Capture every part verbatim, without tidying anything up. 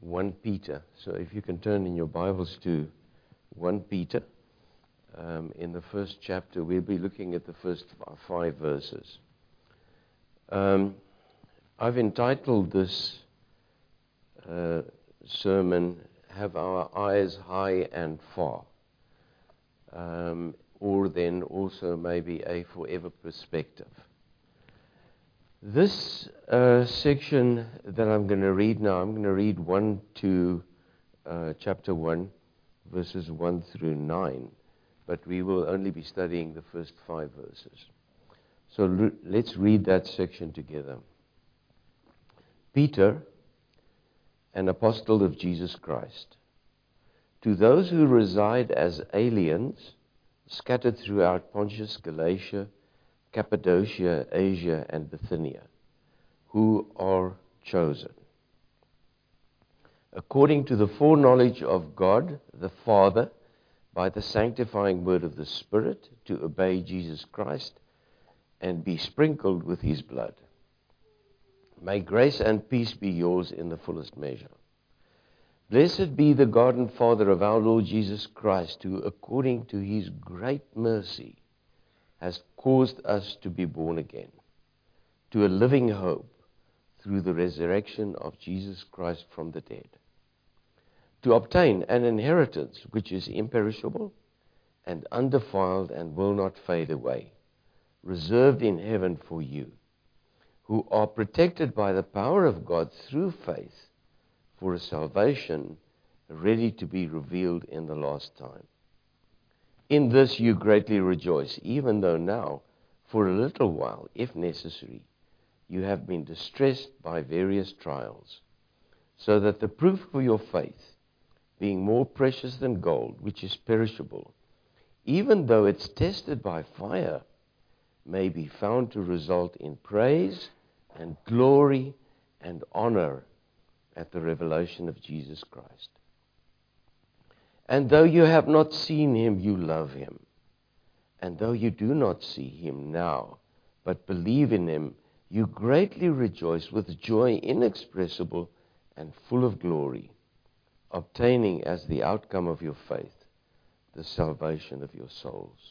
First Peter. So if you can turn in your Bibles to First Peter, um, in the first chapter, we'll be looking at the first five verses. Um, I've entitled this uh, sermon, Have Our Eyes High and Far, um, or then also maybe a forever perspective. This uh, section that I'm going to read now, I'm going to read one to uh, chapter one, verses one through nine, but we will only be studying the first five verses. So l- let's read that section together. Peter, an apostle of Jesus Christ, to those who reside as aliens, scattered throughout Pontus, Galatia, Cappadocia, Asia, and Bithynia, who are chosen, according to the foreknowledge of God the Father, by the sanctifying word of the Spirit, to obey Jesus Christ and be sprinkled with His blood. May grace and peace be yours in the fullest measure. Blessed be the God and Father of our Lord Jesus Christ, who, according to His great mercy, has caused us to be born again to a living hope through the resurrection of Jesus Christ from the dead, to obtain an inheritance which is imperishable and undefiled and will not fade away, reserved in heaven for you, who are protected by the power of God through faith for a salvation ready to be revealed in the last time. In this you greatly rejoice, even though now, for a little while, if necessary, you have been distressed by various trials, so that the proof of your faith, being more precious than gold, which is perishable, even though it's tested by fire, may be found to result in praise and glory and honor at the revelation of Jesus Christ. And though you have not seen Him, you love Him. And though you do not see Him now, but believe in Him, you greatly rejoice with joy inexpressible and full of glory, obtaining as the outcome of your faith the salvation of your souls.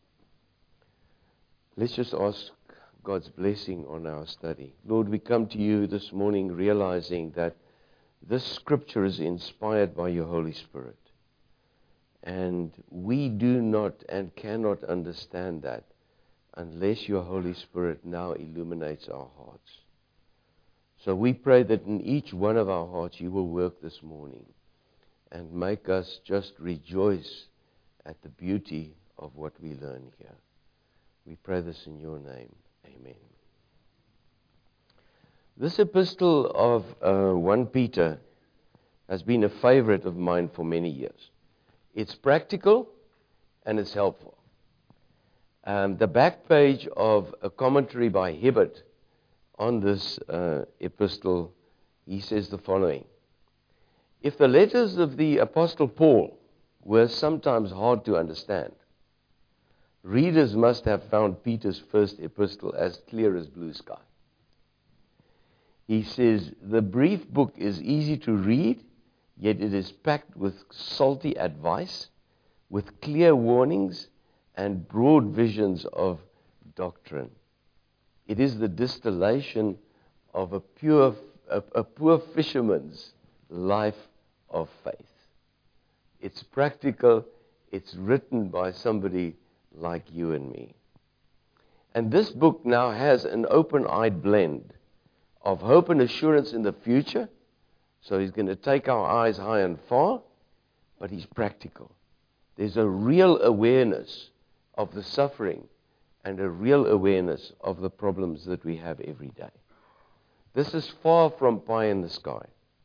Let's just ask God's blessing on our study. Lord, we come to you this morning realizing that this scripture is inspired by your Holy Spirit. And we do not and cannot understand that unless your Holy Spirit now illuminates our hearts. So we pray that in each one of our hearts you will work this morning and make us just rejoice at the beauty of what we learn here. We pray this in your name. Amen. This epistle of uh, First Peter has been a favorite of mine for many years. It's practical and it's helpful. Um, the back page of a commentary by Hibbert on this uh, epistle, he says the following. If the letters of the Apostle Paul were sometimes hard to understand, readers must have found Peter's first epistle as clear as blue sky. He says, the brief book is easy to read, yet it is packed with salty advice, with clear warnings and broad visions of doctrine. It is the distillation of a pure, a, a poor fisherman's life of faith. It's practical. It's written by somebody like you and me. And this book now has an open-eyed blend of hope and assurance in the future. So he's going to take our eyes high and far, but he's practical. There's a real awareness of the suffering and a real awareness of the problems that we have every day. This is far from pie in the sky.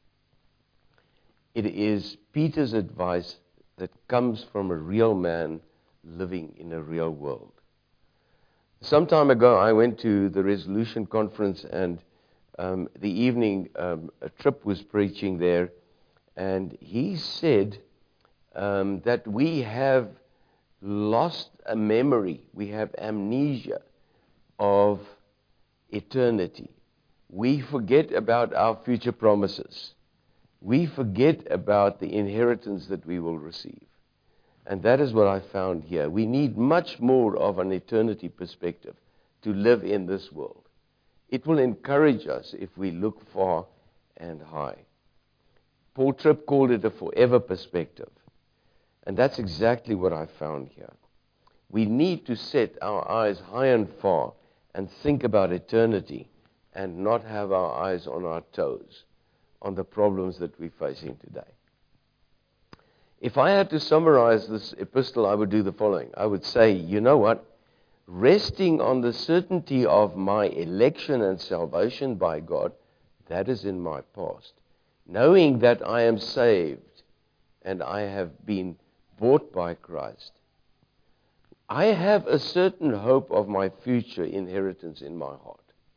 It is Peter's advice that comes from a real man living in a real world. Some time ago, I went to the Resolution Conference, and um, the evening, um, a Tripp was preaching there, and he said um, that we have lost a memory, we have amnesia of eternity. We forget about our future promises. we forget about the inheritance that we will receive. And that is what I found here. We need much more of an eternity perspective to live in this world. It will encourage us if we look far and high. Paul Tripp called it a forever perspective. And that's exactly what I found here. We need to set our eyes high and far and think about eternity and not have our eyes on our toes, on the problems that we're facing today. If I had to summarize this epistle, I would do the following. I would say, you know what? Resting on the certainty of my election and salvation by God, that is in my past. Knowing that I am saved and I have been bought by Christ, I have a certain hope of my future inheritance in my heart.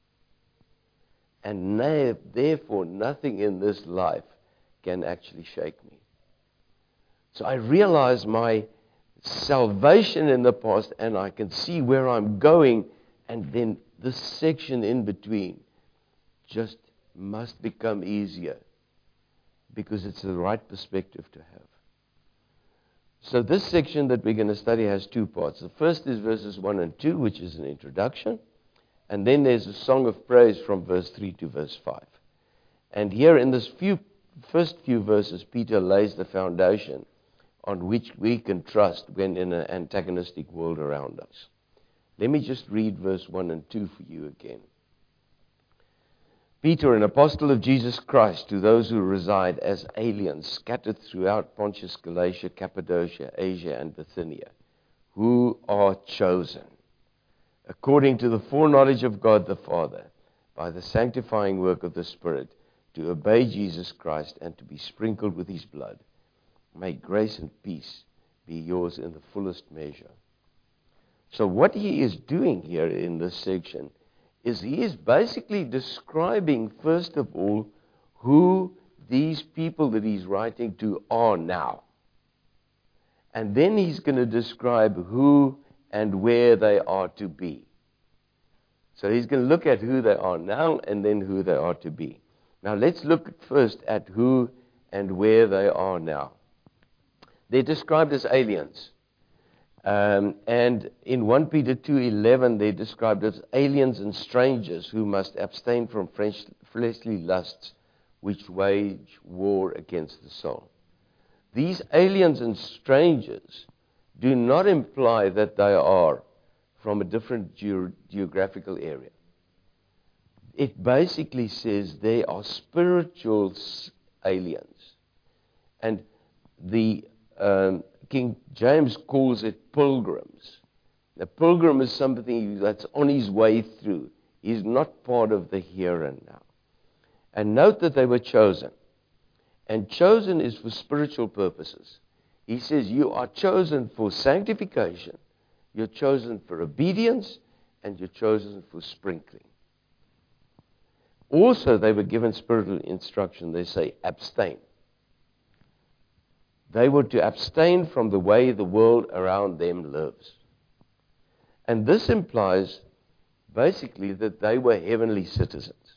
And therefore, nothing in this life can actually shake me. So I realize my salvation in the past, and I can see where I'm going, and then this section in between just must become easier because it's the right perspective to have. So this section that we're going to study has two parts. The first is verses one and two, which is an introduction. And then there's a song of praise from verse three to verse five. And here in this few, first few verses, Peter lays the foundation on which we can trust when in an antagonistic world around us. Let me just read verse one and two for you again. Peter, an apostle of Jesus Christ, to those who reside as aliens scattered throughout Pontus, Galatia, Cappadocia, Asia, and Bithynia, who are chosen, according to the foreknowledge of God the Father, by the sanctifying work of the Spirit, to obey Jesus Christ and to be sprinkled with his blood. May grace and peace be yours in the fullest measure. So what he is doing here in this section is he is basically describing, first of all, who these people that he's writing to are now. And then he's going to describe who and where they are to be. So he's going to look at who they are now and then who they are to be. Now let's look first at who and where they are now. They're described as aliens. Um, and in First Peter two eleven, they're described as aliens and strangers who must abstain from fresh, fleshly lusts which wage war against the soul. These aliens and strangers do not imply that they are from a different ge- geographical area. It basically says they are spiritual aliens. And the um, King James calls it pilgrims. The pilgrim is somebody that's on his way through. He's not part of the here and now. And note that they were chosen. And chosen is for spiritual purposes. He says you are chosen for sanctification, you're chosen for obedience, and you're chosen for sprinkling. Also, they were given spiritual instruction. They say abstain. They were to abstain from the way the world around them lives. And this implies basically that they were heavenly citizens.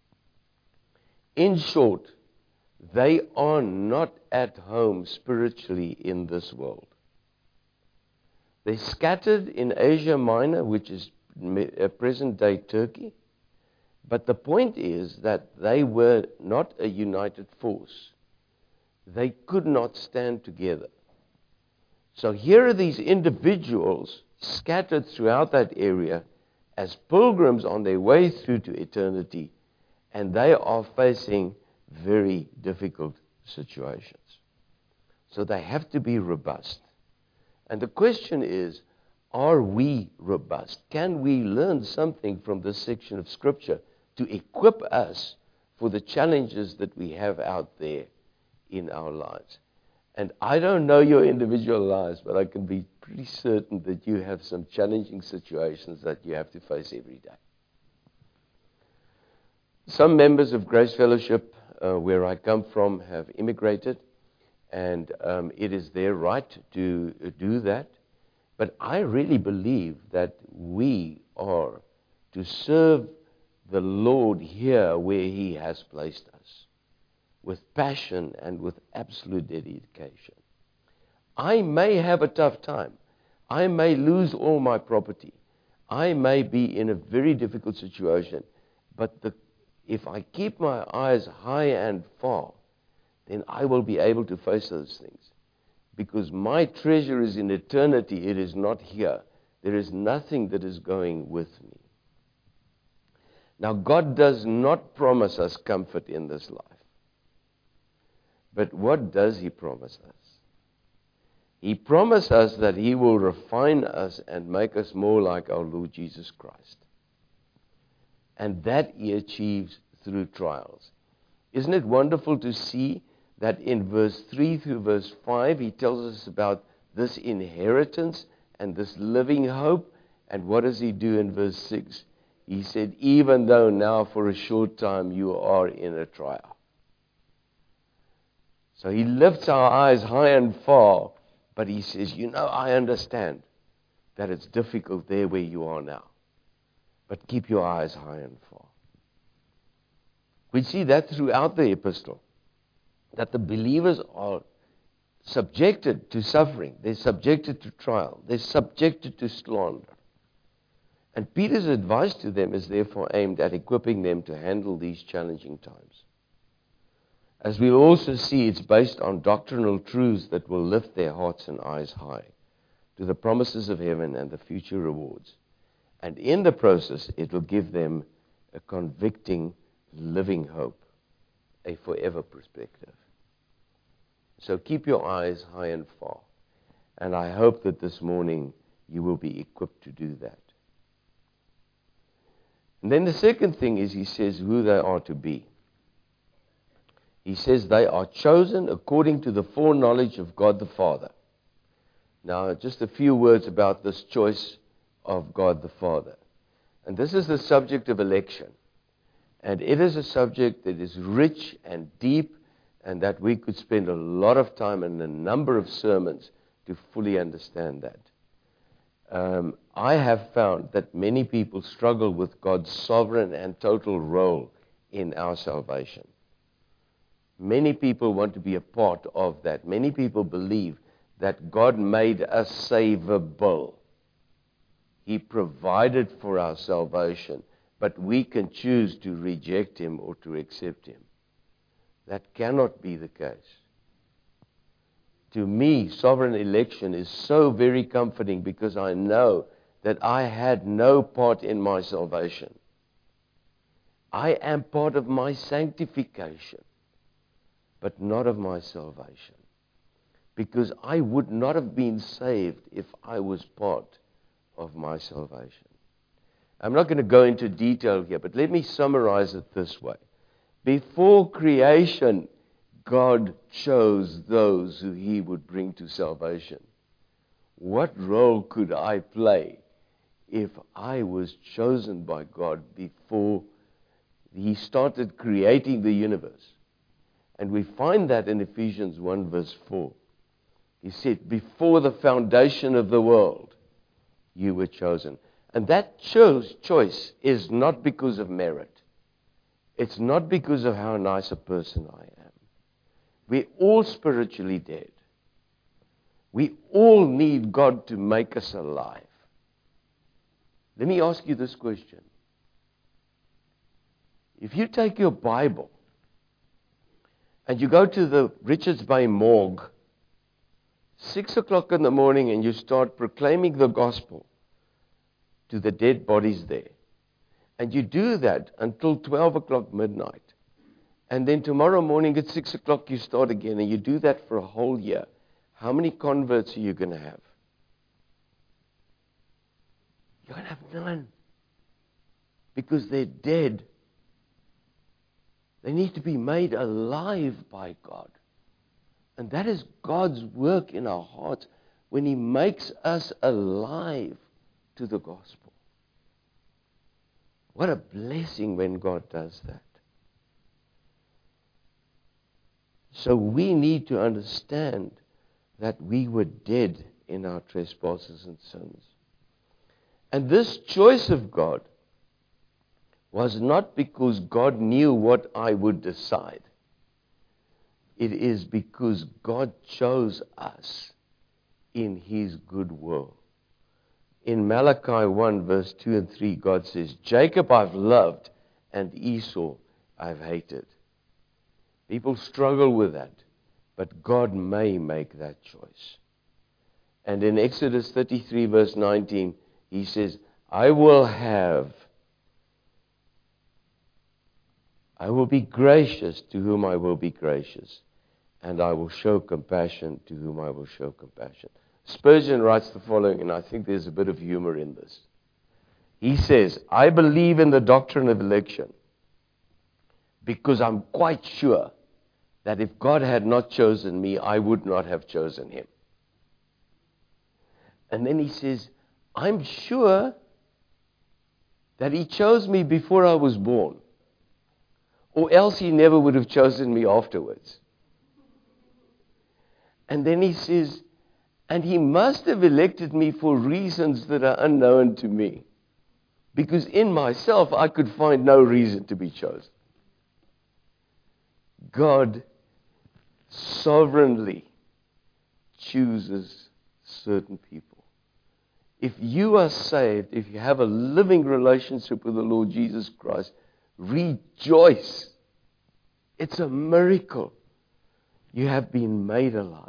In short, they are not at home spiritually in this world. They're scattered in Asia Minor, which is present-day Turkey. But the point is that they were not a united force. They could not stand together. So here are these individuals scattered throughout that area as pilgrims on their way through to eternity, and they are facing very difficult situations. So they have to be robust. And the question is, are we robust? Can we learn something from this section of Scripture to equip us for the challenges that we have out there in our lives? And I don't know your individual lives, but I can be pretty certain that you have some challenging situations that you have to face every day. Some members of Grace Fellowship, uh, where I come from, have immigrated, and um, it is their right to uh, do that. But I really believe that we are to serve the Lord here where He has placed us. with passion, and with absolute dedication. I may have a tough time. I may lose all my property. I may be in a very difficult situation. But the, if I keep my eyes high and far, then I will be able to face those things. Because my treasure is in eternity. It is not here. There is nothing that is going with me. Now, God does not promise us comfort in this life. But what does He promise us? He promised us that He will refine us and make us more like our Lord Jesus Christ. And that He achieves through trials. Isn't it wonderful to see that in verse three through verse five, He tells us about this inheritance and this living hope. And what does He do in verse six? He said, even though now for a short time you are in a trial. So He lifts our eyes high and far, but He says, you know, I understand that it's difficult there where you are now. But keep your eyes high and far. We see that throughout the epistle, that the believers are subjected to suffering. They're subjected to trial. They're subjected to slander. And Peter's advice to them is therefore aimed at equipping them to handle these challenging times. As we also see, it's based on doctrinal truths that will lift their hearts and eyes high to the promises of heaven and the future rewards. And in the process, it will give them a convicting, living hope, a forever perspective. So keep your eyes high and far. And I hope that this morning you will be equipped to do that. And then the second thing is he says who they are to be. He says they are chosen according to the foreknowledge of God the Father. Now, just a few words about this choice of God the Father. And this is the subject of election. And it is a subject that is rich and deep, and that we could spend a lot of time and a number of sermons to fully understand that. Um, I have found that many people struggle with God's sovereign and total role in our salvation. Many people want to be a part of that. Many people believe that God made us savable. He provided for our salvation, but we can choose to reject Him or to accept Him. That cannot be the case. To me, sovereign election is so very comforting because I know that I had no part in my salvation. I am part of my sanctification, but not of my salvation. Because I would not have been saved if I was part of my salvation. I'm not going to go into detail here, but let me summarize it this way. Before creation, God chose those who He would bring to salvation. What role could I play if I was chosen by God before He started creating the universe? And we find that in Ephesians one verse four. He said, before the foundation of the world, you were chosen. And that chose, choice is not because of merit. It's not because of how nice a person I am. We're all spiritually dead. We all need God to make us alive. Let me ask you this question. If you take your Bible and you go to the Richards Bay morgue, six o'clock in the morning, and you start proclaiming the gospel to the dead bodies there, and you do that until twelve o'clock midnight, and then tomorrow morning at six o'clock you start again, and you do that for a whole year, how many converts are you going to have? You're going to have none. Because they're dead. They need to be made alive by God. And that is God's work in our hearts when He makes us alive to the gospel. What a blessing when God does that. So we need to understand that we were dead in our trespasses and sins. And this choice of God was not because God knew what I would decide. it is because God chose us in His good will. In Malachi one, verse two and three, God says, Jacob I've loved, and Esau I've hated. People struggle with that, but God may make that choice. And in Exodus thirty-three, verse nineteen, He says, I will have, I will be gracious to whom I will be gracious, and I will show compassion to whom I will show compassion. Spurgeon writes the following, and I think there's a bit of humor in this. He says, I believe in the doctrine of election because I'm quite sure that if God had not chosen me, I would not have chosen Him. And then he says, I'm sure that He chose me before I was born, or else He never would have chosen me afterwards. And then he says, and He must have elected me for reasons that are unknown to me, because in myself I could find no reason to be chosen. God sovereignly chooses certain people. If you are saved, if you have a living relationship with the Lord Jesus Christ, rejoice. It's a miracle. You have been made alive.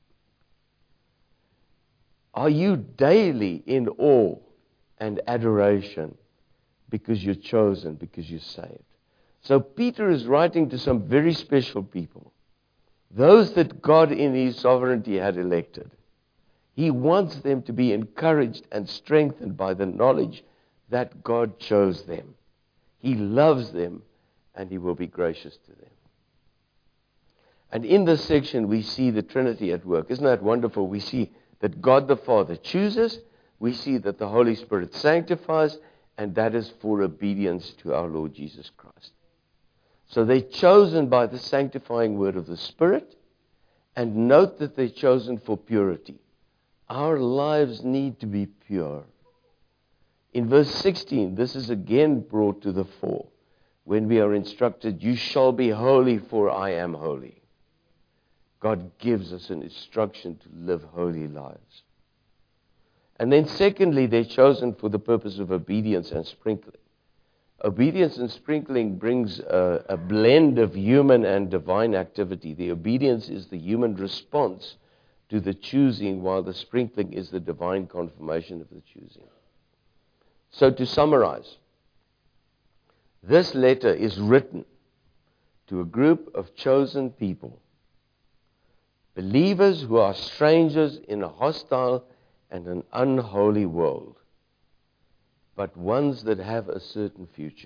Are you daily in awe and adoration because you're chosen, because you're saved? So Peter is writing to some very special people, those that God in His sovereignty had elected. He wants them to be encouraged and strengthened by the knowledge that God chose them. He loves them, and He will be gracious to them. And in this section, we see the Trinity at work. Isn't that wonderful? We see that God the Father chooses. We see that the Holy Spirit sanctifies, and that is for obedience to our Lord Jesus Christ. So they're chosen by the sanctifying word of the Spirit, and note that they're chosen for purity. Our lives need to be pure. In verse sixteen, this is again brought to the fore when we are instructed, you shall be holy, for I am holy. God gives us an instruction to live holy lives. And then secondly, they're chosen for the purpose of obedience and sprinkling. Obedience and sprinkling brings a, a blend of human and divine activity. The obedience is the human response to the choosing, while the sprinkling is the divine confirmation of the choosing. So to summarize, this letter is written to a group of chosen people, believers who are strangers in a hostile and an unholy world, but ones that have a certain future.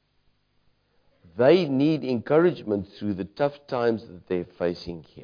They need encouragement through the tough times that they're facing here.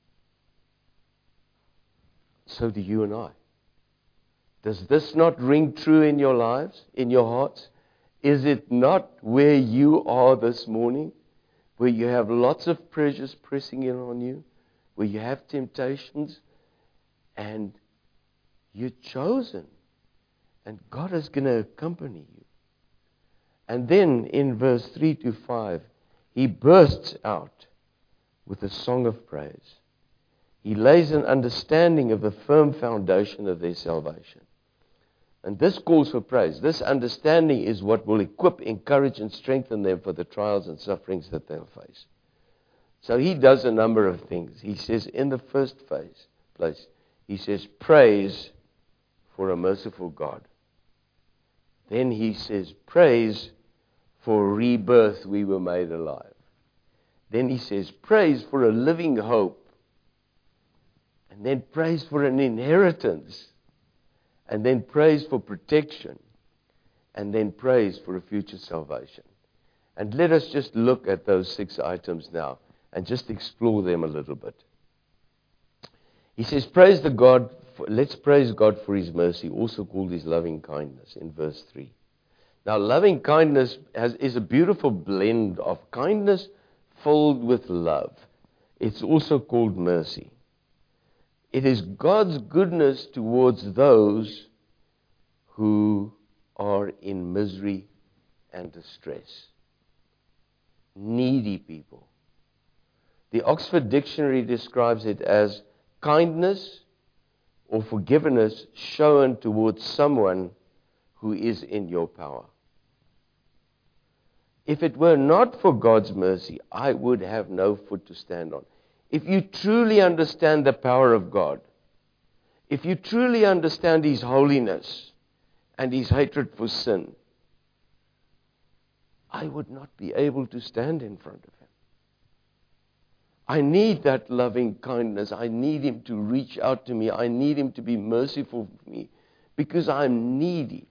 So do you and I. Does this not ring true in your lives, in your hearts? Is it not where you are this morning, where you have lots of pressures pressing in on you, where you have temptations, and you're chosen, and God is going to accompany you? And then in verse three to five, he bursts out with a song of praise. He lays an understanding of the firm foundation of their salvation. And this calls for praise. This understanding is what will equip, encourage, and strengthen them for the trials and sufferings that they'll face. So he does a number of things. He says in the first phase, place, he says, praise for a merciful God. Then he says, praise for rebirth, we were made alive. Then he says, praise for a living hope. And then praise for an inheritance. And then praise for protection. And then praise for a future salvation. And let us just look at those six items now and just explore them a little bit. He says, praise the God, for, let's praise God for His mercy, also called His loving kindness, in verse three. Now, loving kindness has, is a beautiful blend of kindness filled with love. It's also called mercy. It is God's goodness towards those who are in misery and distress. Needy people. The Oxford Dictionary describes it as kindness or forgiveness shown towards someone who is in your power. If it were not for God's mercy, I would have no foot to stand on. If you truly understand the power of God, if you truly understand His holiness and His hatred for sin, I would not be able to stand in front of Him. I need that loving kindness. I need Him to reach out to me. I need Him to be merciful for me because I'm needy.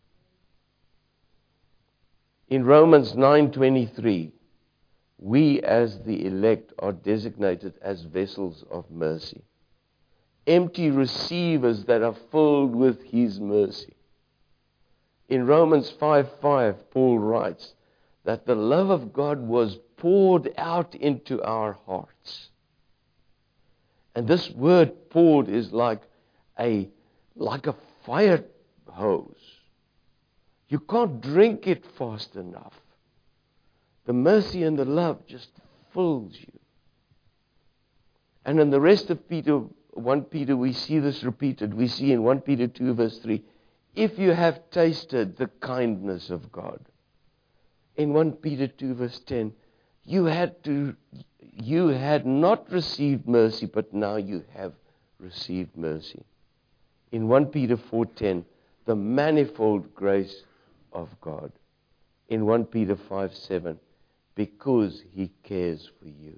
In Romans nine twenty-three, we as the elect are designated as vessels of mercy, empty receivers that are filled with His mercy. In Romans five five, Paul writes that the love of God was poured out into our hearts. And this word poured is like a, like a fire hose. You can't drink it fast enough. The mercy and the love just fills you. And in the rest of Peter, First Peter, we see this repeated. We see in First Peter two verse three, if you have tasted the kindness of God. In First Peter two verse ten, you had to, you had not received mercy, but now you have received mercy. In First Peter four ten, the manifold grace of God. In First Peter five seven, because He cares for you.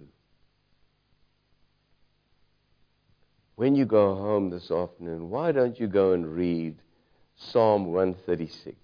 When you go home this afternoon, why don't you go and read Psalm one thirty-six?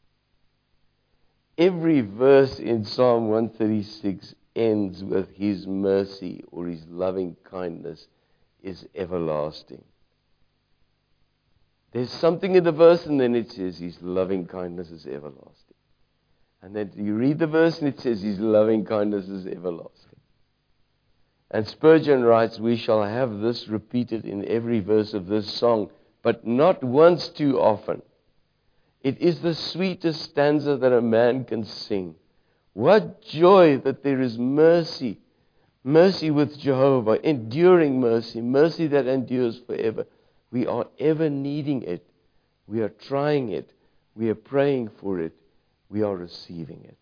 Every verse in Psalm one thirty-six ends with His mercy or His loving kindness is everlasting. There's something in the verse and then it says His loving kindness is everlasting. And then you read the verse and it says His loving kindness is everlasting. And Spurgeon writes, we shall have this repeated in every verse of this song, but not once too often. It is the sweetest stanza that a man can sing. What joy that there is mercy, mercy with Jehovah, enduring mercy, mercy that endures forever. We are ever needing it. We are trying it. We are praying for it. We are receiving it.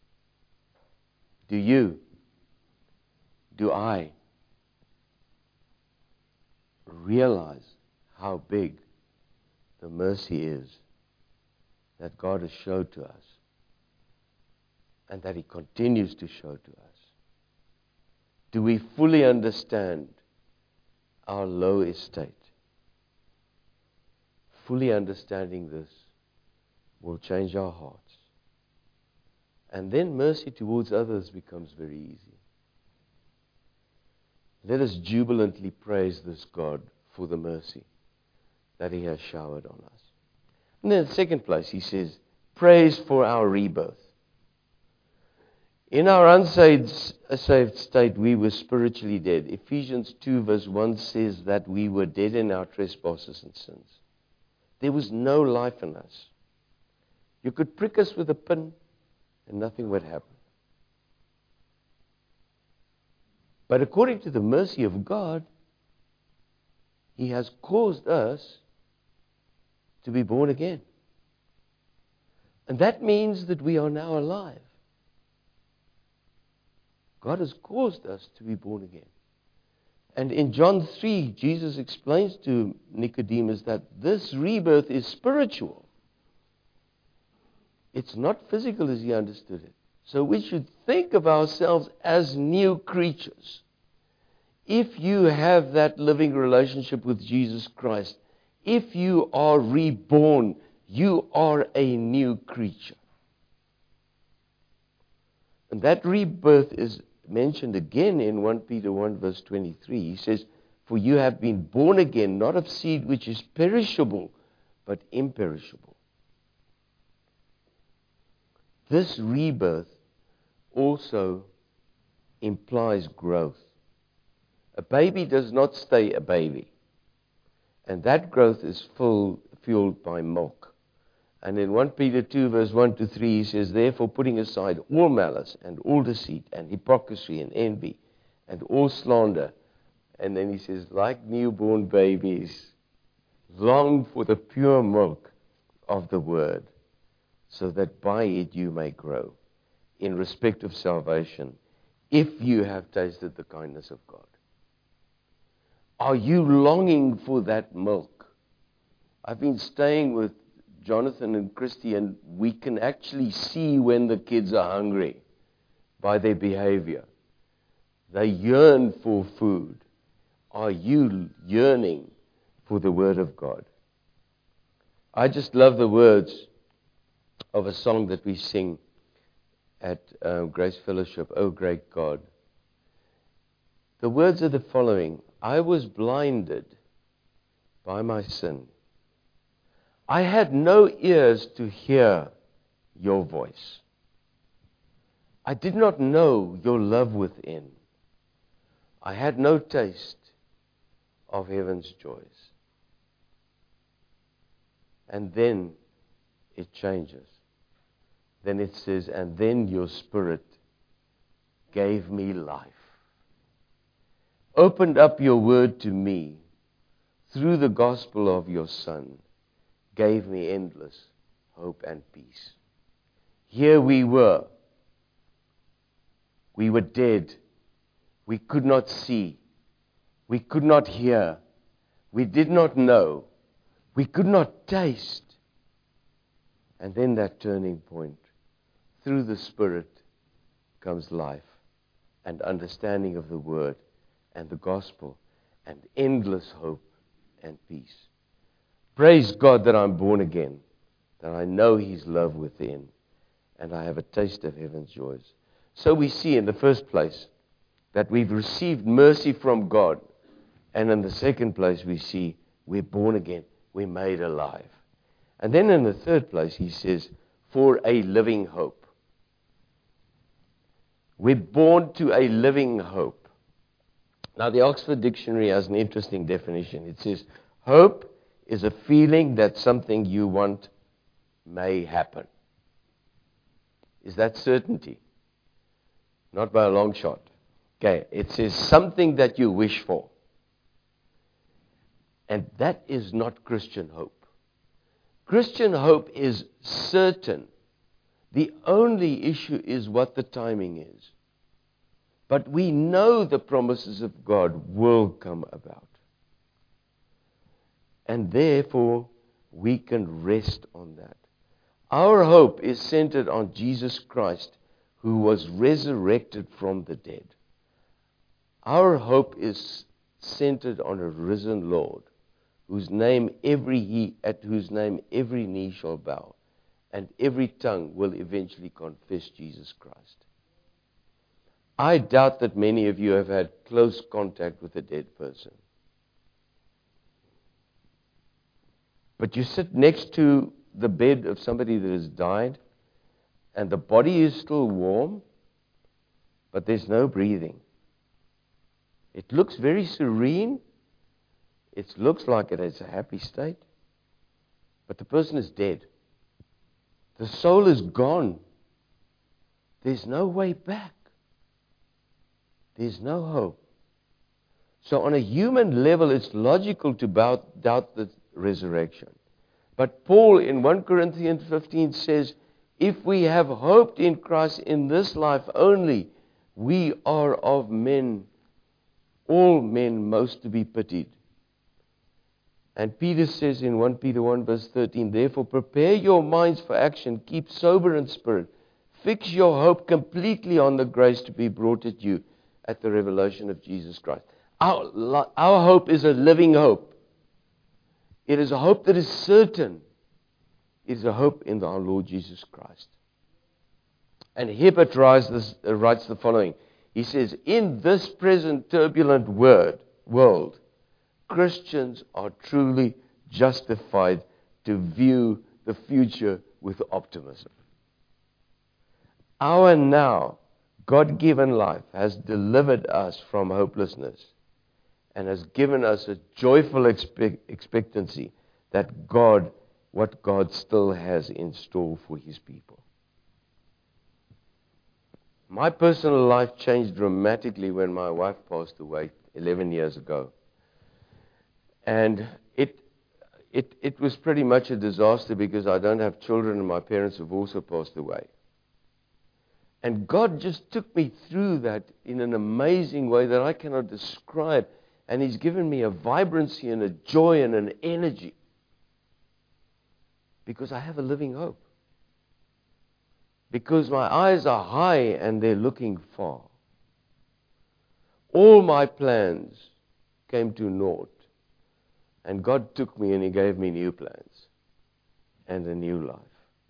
Do you? Do I realize how big the mercy is that God has showed to us and that He continues to show to us? Do we fully understand our low estate? Fully understanding this will change our hearts. And then mercy towards others becomes very easy. Let us jubilantly praise this God for the mercy that He has showered on us. And then in the second place, he says, praise for our rebirth. In our unsaved saved state, we were spiritually dead. Ephesians two verse one says that we were dead in our trespasses and sins. There was no life in us. You could prick us with a pin and nothing would happen. But according to the mercy of God, He has caused us to be born again. And that means that we are now alive. God has caused us to be born again. And in John three, Jesus explains to Nicodemus that this rebirth is spiritual. It's not physical as he understood it. So we should think of ourselves as new creatures. If you have that living relationship with Jesus Christ, if you are reborn, you are a new creature. And that rebirth is mentioned again in First Peter one verse twenty-three. He says, for you have been born again, not of seed which is perishable, but imperishable. This rebirth also implies growth. A baby does not stay a baby. And that growth is full, fueled by milk. And in First Peter two verse one to three, he says, therefore putting aside all malice and all deceit and hypocrisy and envy and all slander. And then he says, like newborn babies, long for the pure milk of the word, so that by it you may grow in respect of salvation, if you have tasted the kindness of God. Are you longing for that milk? I've been staying with Jonathan and Christy, and we can actually see when the kids are hungry by their behavior. They yearn for food. Are you yearning for the Word of God? I just love the words of a song that we sing at um, Grace Fellowship, "O Great God." The words are the following: I was blinded by my sin. I had no ears to hear your voice. I did not know your love within. I had no taste of heaven's joys. And then it changes. Then it says, and then your Spirit gave me life. Opened up your word to me through the gospel of your Son. Gave me endless hope and peace. Here we were. We were dead. We could not see. We could not hear. We did not know. We could not taste. And then that turning point. Through the Spirit comes life and understanding of the Word and the gospel and endless hope and peace. Praise God that I'm born again, that I know His love within, and I have a taste of heaven's joys. So we see in the first place that we've received mercy from God, and in the second place we see we're born again, we're made alive. And then in the third place he says, for a living hope. We're born to a living hope. Now the Oxford Dictionary has an interesting definition. It says, hope is a feeling that something you want may happen. Is that certainty? Not by a long shot. Okay, it says something that you wish for. And that is not Christian hope. Christian hope is certain. The only issue is what the timing is. But we know the promises of God will come about. And therefore, we can rest on that. Our hope is centered on Jesus Christ, who was resurrected from the dead. Our hope is centered on a risen Lord, whose name every he, at whose name every knee shall bow, and every tongue will eventually confess Jesus Christ. I doubt that many of you have had close contact with a dead person. But you sit next to the bed of somebody that has died, and the body is still warm, but there's no breathing. It looks very serene. It looks like it is a happy state. But the person is dead. The soul is gone. There's no way back. There's no hope. So on a human level, it's logical to doubt, doubt the resurrection. But Paul in First Corinthians fifteen says, if we have hoped in Christ in this life only, we are of men, all men most to be pitied. And Peter says in First Peter one verse thirteen, therefore prepare your minds for action, keep sober in spirit, fix your hope completely on the grace to be brought at you at the revelation of Jesus Christ. Our, our hope is a living hope. It is a hope that is certain. It is a hope in our Lord Jesus Christ. And Hibbert writes, this, uh, writes the following. He says, in this present turbulent word, world, Christians are truly justified to view the future with optimism. Our now God-given life has delivered us from hopelessness and has given us a joyful expect- expectancy that God, what God still has in store for His people. My personal life changed dramatically when my wife passed away eleven years ago. And it, it, it was pretty much a disaster because I don't have children and my parents have also passed away. And God just took me through that in an amazing way that I cannot describe. And He's given me a vibrancy and a joy and an energy. Because I have a living hope. Because my eyes are high and they're looking far. All my plans came to naught. And God took me and He gave me new plans. And a new life.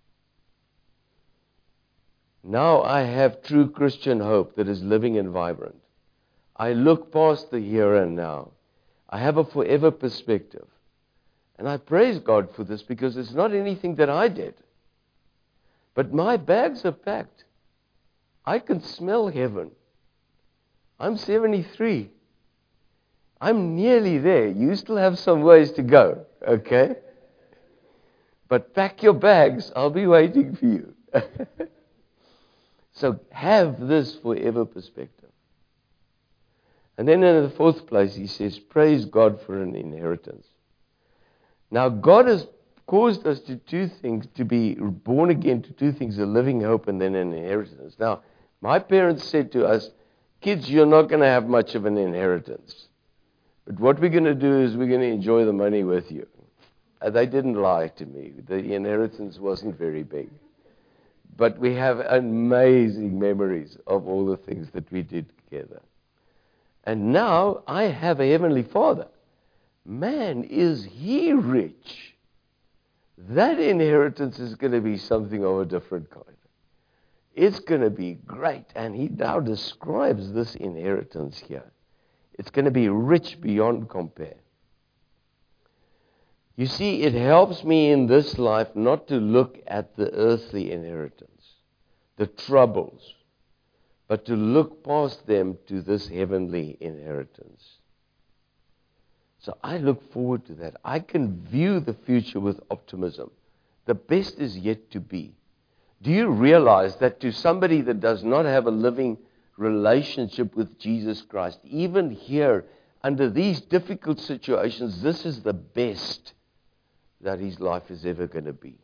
Now I have true Christian hope that is living and vibrant. I look past the here and now. I have a forever perspective. And I praise God for this because it's not anything that I did. But my bags are packed. I can smell heaven. I'm seventy-three. I'm nearly there. You still have some ways to go, okay? But pack your bags. I'll be waiting for you. So have this forever perspective. And then in the fourth place, he says, praise God for an inheritance. Now, God has caused us to do things, to be born again, to do things, a living hope and then an inheritance. Now, my parents said to us, kids, you're not going to have much of an inheritance. But what we're going to do is we're going to enjoy the money with you. And they didn't lie to me. The inheritance wasn't very big. But we have amazing memories of all the things that we did together. And now I have a Heavenly Father. Man, is He rich. That inheritance is going to be something of a different kind. It's going to be great. And He now describes this inheritance here. It's going to be rich beyond compare. You see, it helps me in this life not to look at the earthly inheritance, the troubles, but to look past them to this heavenly inheritance. So I look forward to that. I can view the future with optimism. The best is yet to be. Do you realize that to somebody that does not have a living relationship with Jesus Christ, even here, under these difficult situations, this is the best that his life is ever going to be.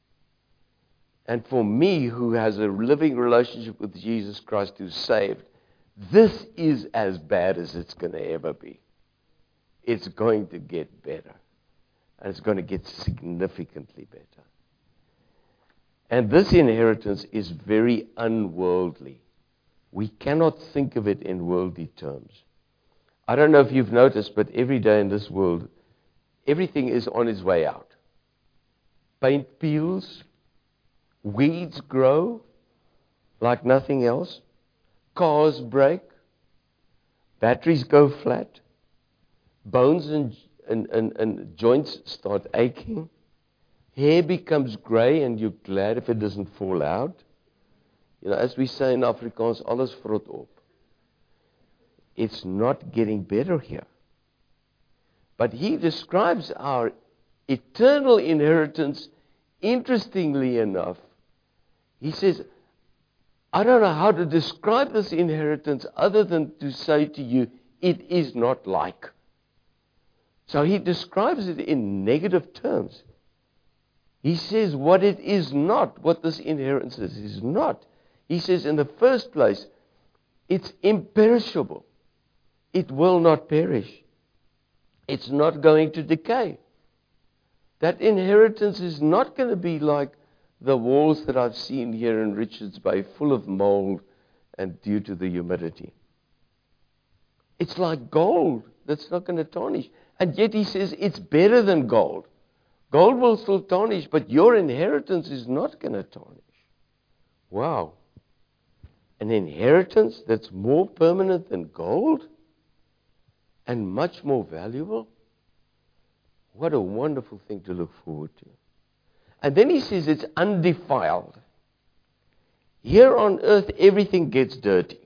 And for me, who has a living relationship with Jesus Christ, who's saved, this is as bad as it's going to ever be. It's going to get better. And it's going to get significantly better. And this inheritance is very unworldly. We cannot think of it in worldly terms. I don't know if you've noticed, but every day in this world, everything is on its way out. Paint peels, weeds grow like nothing else, cars break, batteries go flat, bones and, and, and, and joints start aching, hair becomes gray and you're glad if it doesn't fall out. You know, as we say in Afrikaans, alles vrot op. It's not getting better here. But he describes our eternal inheritance, interestingly enough. He says, I don't know how to describe this inheritance other than to say to you, it is not like. So he describes it in negative terms. He says what it is not, what this inheritance is, is not. He says in the first place, it's imperishable. It will not perish. It's not going to decay. That inheritance is not going to be like the walls that I've seen here in Richards Bay, full of mold and due to the humidity. It's like gold that's not going to tarnish. And yet he says it's better than gold. Gold will still tarnish, but your inheritance is not going to tarnish. Wow. An inheritance that's more permanent than gold and much more valuable? What a wonderful thing to look forward to. And then he says it's undefiled. Here on earth, everything gets dirty.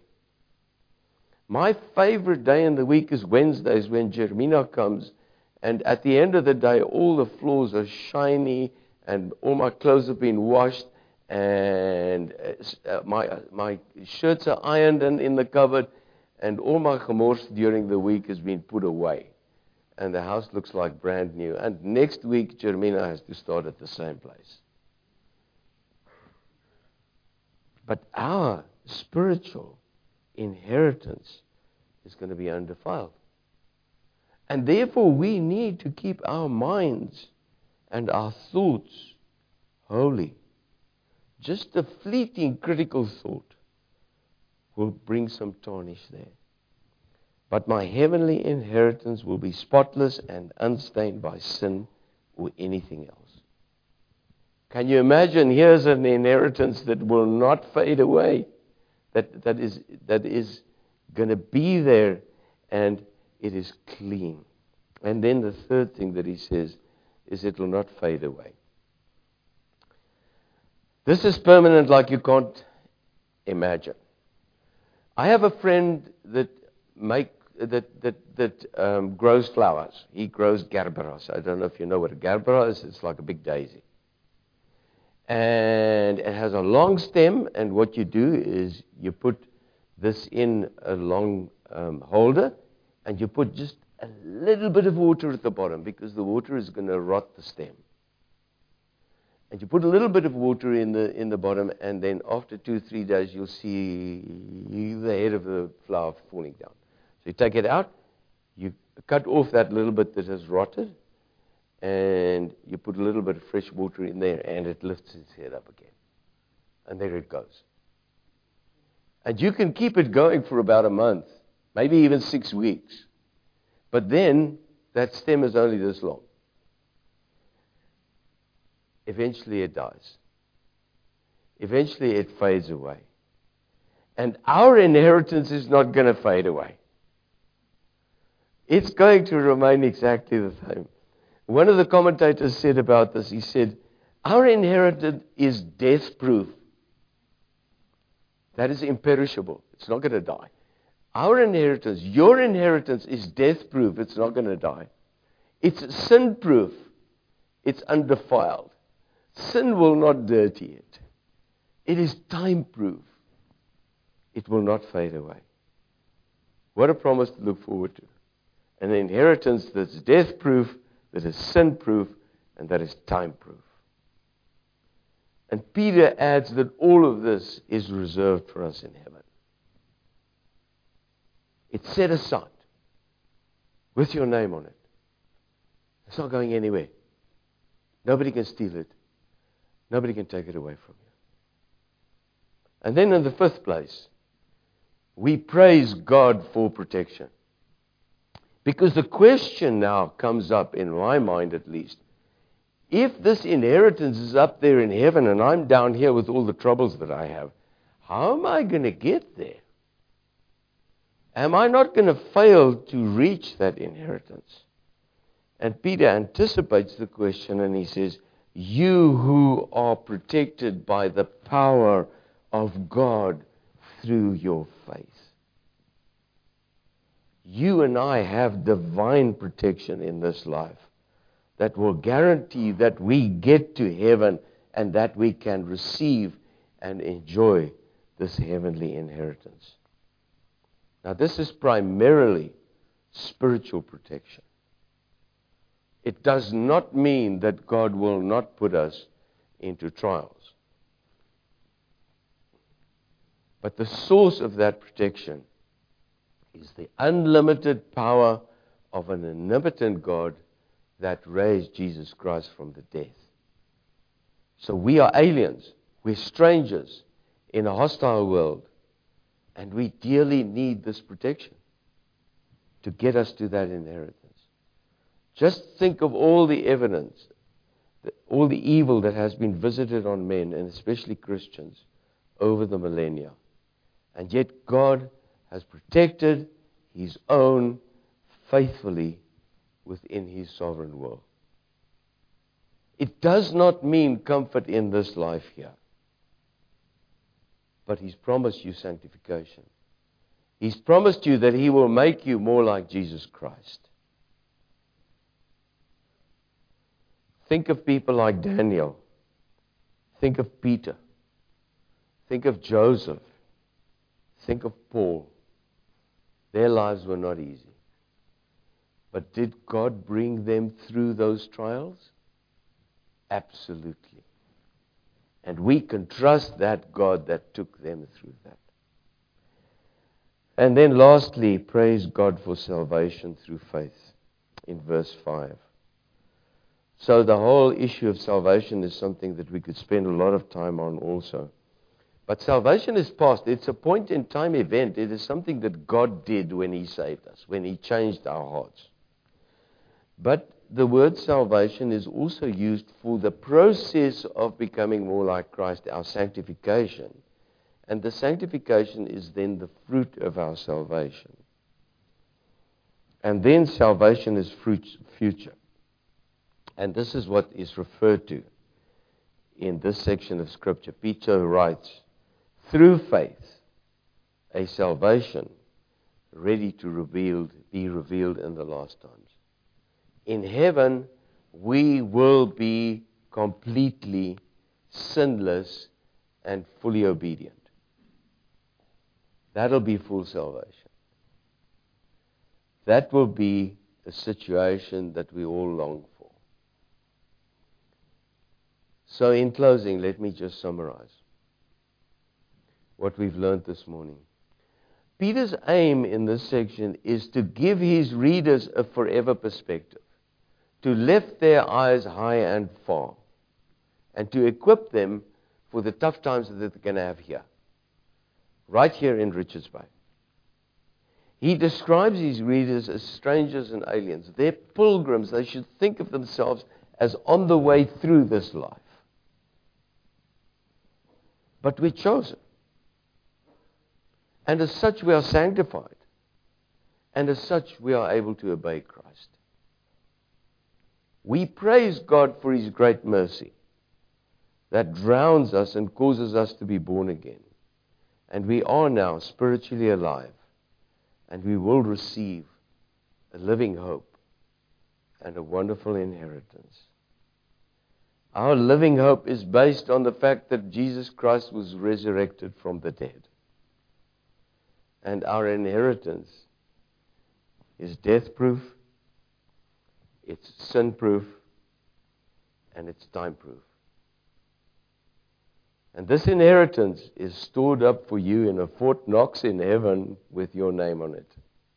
My favorite day in the week is Wednesdays when Jermina comes, and at the end of the day, all the floors are shiny, and all my clothes have been washed, and uh, my my shirts are ironed and in the cupboard, and all my gemors during the week has been put away. And the house looks like brand new. And next week, Jermina has to start at the same place. But our spiritual inheritance is going to be undefiled. And therefore, we need to keep our minds and our thoughts holy. Just a fleeting critical thought will bring some tarnish there. But my heavenly inheritance will be spotless and unstained by sin or anything else. Can you imagine? Here's an inheritance that will not fade away. That, that is, that is going to be there, and it is clean. And then the third thing that he says is it will not fade away. This is permanent like you can't imagine. I have a friend that make that that that um, grows flowers. He grows gerberas. I don't know if you know what a gerbera is. It's like a big daisy. And it has a long stem, and what you do is you put this in a long um, holder, and you put just a little bit of water at the bottom, because the water is going to rot the stem. And you put a little bit of water in the in the bottom, and then after two, three days, you'll see the head of the flower falling down. So you take it out, you cut off that little bit that has rotted, and you put a little bit of fresh water in there, and it lifts its head up again. And there it goes. And you can keep it going for about a month, maybe even six weeks. But then, that stem is only this long. Eventually it dies. Eventually it fades away. And our inheritance is not going to fade away. It's going to remain exactly the same. One of the commentators said about this, he said, our inheritance is death-proof. That is imperishable. It's not going to die. Our inheritance, your inheritance is death-proof. It's not going to die. It's sin-proof. It's undefiled. Sin will not dirty it. It is time-proof. It will not fade away. What a promise to look forward to. An inheritance that's death-proof, that is sin-proof, and that is time-proof. And Peter adds that all of this is reserved for us in heaven. It's set aside with your name on it. It's not going anywhere. Nobody can steal it. Nobody can take it away from you. And then in the fifth place, we praise God for protection. Because the question now comes up, in my mind at least, if this inheritance is up there in heaven and I'm down here with all the troubles that I have, how am I going to get there? Am I not going to fail to reach that inheritance? And Peter anticipates the question, and he says, you who are protected by the power of God through your faith. You and I have divine protection in this life that will guarantee that we get to heaven and that we can receive and enjoy this heavenly inheritance. Now, this is primarily spiritual protection. It does not mean that God will not put us into trials. But the source of that protection is the unlimited power of an omnipotent God that raised Jesus Christ from the dead. So we are aliens. We're strangers in a hostile world. And we dearly need this protection to get us to that inheritance. Just think of all the evidence, all the evil that has been visited on men, and especially Christians, over the millennia. And yet God has protected His own faithfully within His sovereign will. It does not mean comfort in this life here. But He's promised you sanctification. He's promised you that He will make you more like Jesus Christ. Think of people like Daniel. Think of Peter. Think of Joseph. Think of Paul. Their lives were not easy. But did God bring them through those trials? Absolutely. And we can trust that God that took them through that. And then lastly, praise God for salvation through faith in verse five. So the whole issue of salvation is something that we could spend a lot of time on also. But salvation is past. It's a point-in-time event. It is something that God did when He saved us, when He changed our hearts. But the word salvation is also used for the process of becoming more like Christ, our sanctification. And the sanctification is then the fruit of our salvation. And then salvation is fruit, future. And this is what is referred to in this section of Scripture. Peter writes, through faith, a salvation ready to revealed, be revealed in the last times. In heaven, we will be completely sinless and fully obedient. That'll be full salvation. That will be a situation that we all long for. So in closing, let me just summarize what we've learned this morning. Peter's aim in this section is to give his readers a forever perspective, to lift their eyes high and far, and to equip them for the tough times that they're going to have here, right here in Richards Bay. He describes his readers as strangers and aliens. They're pilgrims. They should think of themselves as on the way through this life. But we're chosen. And as such, we are sanctified. And as such, we are able to obey Christ. We praise God for His great mercy that drowns us and causes us to be born again. And we are now spiritually alive. And we will receive a living hope and a wonderful inheritance. Our living hope is based on the fact that Jesus Christ was resurrected from the dead. And our inheritance is death-proof, it's sin-proof, and it's time-proof. And this inheritance is stored up for you in a Fort Knox in heaven with your name on it.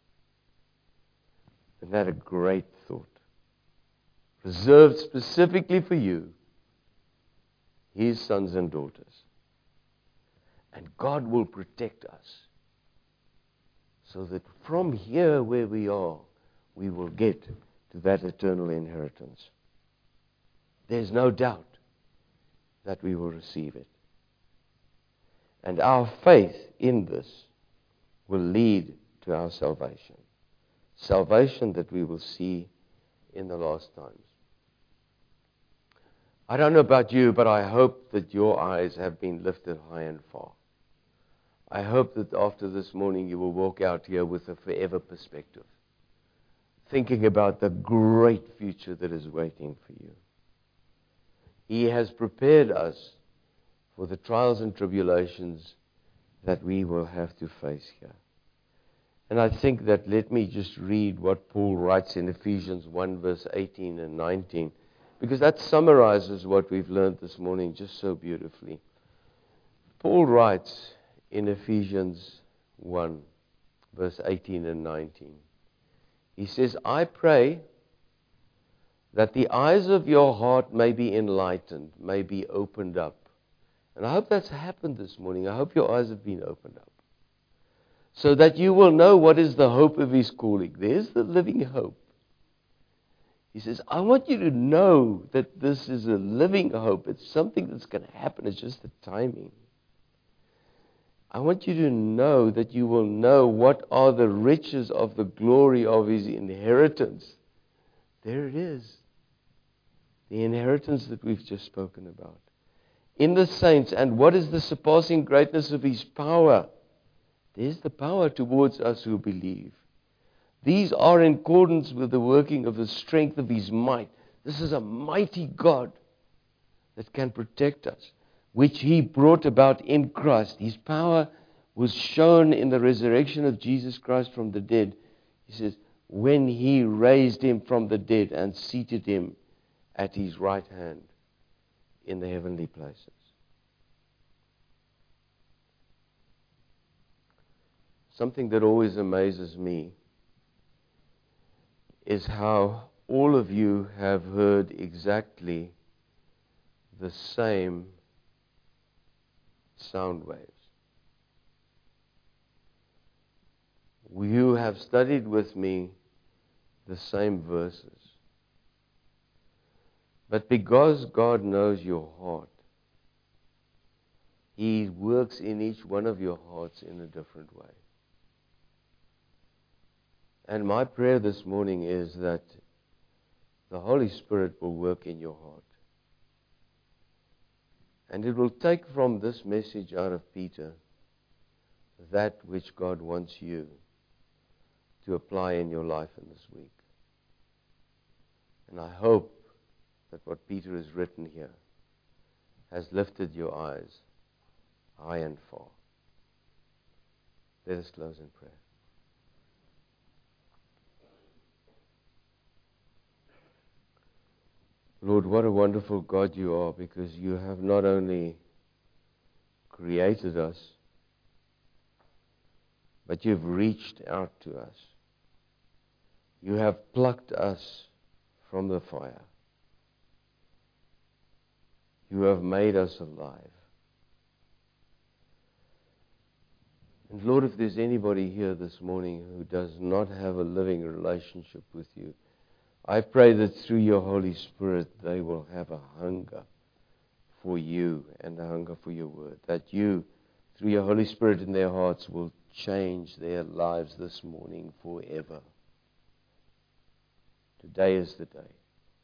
Isn't that a great thought? Reserved specifically for you, His sons and daughters. And God will protect us so that from here where we are, we will get to that eternal inheritance. There's no doubt that we will receive it. And our faith in this will lead to our salvation. Salvation that we will see in the last times. I don't know about you, but I hope that your eyes have been lifted high and far. I hope that after this morning you will walk out here with a forever perspective, thinking about the great future that is waiting for you. He has prepared us for the trials and tribulations that we will have to face here. And I think that let me just read what Paul writes in Ephesians one, verse eighteen and nineteen, because that summarizes what we've learned this morning just so beautifully. Paul writes in Ephesians one, verse eighteen and nineteen. He says, I pray that the eyes of your heart may be enlightened, may be opened up. And I hope that's happened this morning. I hope your eyes have been opened up. So that you will know what is the hope of His calling. There's the living hope. He says, I want you to know that this is a living hope. It's something that's going to happen. It's just the timing. I want you to know that you will know what are the riches of the glory of His inheritance. There it is. The inheritance that we've just spoken about. In the saints, and what is the surpassing greatness of His power? There's the power towards us who believe. These are in accordance with the working of the strength of His might. This is a mighty God that can protect us which he brought about in Christ. His power was shown in the resurrection of Jesus Christ from the dead. He says, when he raised him from the dead and seated him at his right hand in the heavenly places. Something that always amazes me is how all of you have heard exactly the same sound waves. You have studied with me the same verses. But because God knows your heart, He works in each one of your hearts in a different way. And my prayer this morning is that the Holy Spirit will work in your heart. And it will take from this message out of Peter that which God wants you to apply in your life in this week. And I hope that what Peter has written here has lifted your eyes high and far. Let us close in prayer. Lord, what a wonderful God you are, because you have not only created us, but you've reached out to us. You have plucked us from the fire. You have made us alive. And Lord, if there's anybody here this morning who does not have a living relationship with you, I pray that through your Holy Spirit they will have a hunger for you and a hunger for your word. That you, through your Holy Spirit in their hearts, will change their lives this morning forever. Today is the day.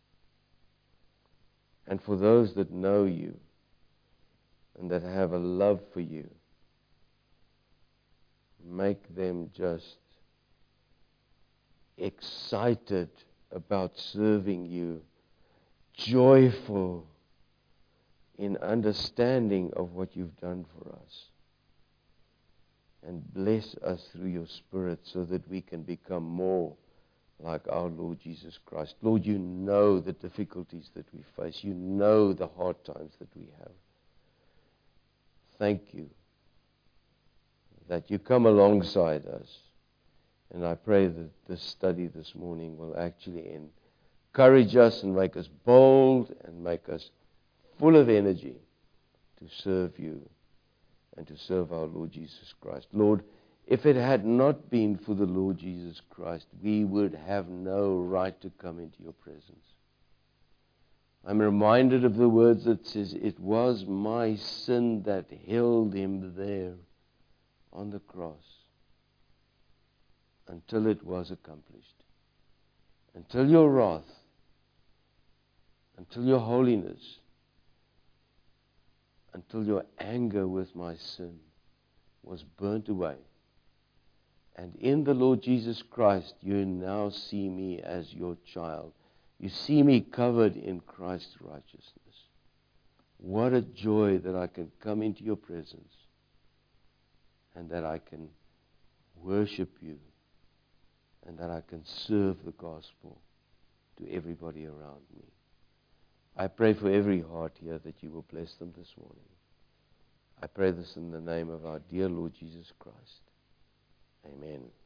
And for those that know you and that have a love for you, make them just excited about serving you, joyful in understanding of what you've done for us. And bless us through your Spirit so that we can become more like our Lord Jesus Christ. Lord, you know the difficulties that we face. You know the hard times that we have. Thank you that you come alongside us. And I pray that this study this morning will actually encourage us and make us bold and make us full of energy to serve you and to serve our Lord Jesus Christ. Lord, if it had not been for the Lord Jesus Christ, we would have no right to come into your presence. I'm reminded of the words that says, it was my sin that held him there on the cross until it was accomplished. Until your wrath, until your holiness, until your anger with my sin was burnt away. And in the Lord Jesus Christ, you now see me as your child. You see me covered in Christ's righteousness. What a joy that I can come into your presence and that I can worship you and that I can serve the gospel to everybody around me. I pray for every heart here that you will bless them this morning. I pray this in the name of our dear Lord Jesus Christ. Amen.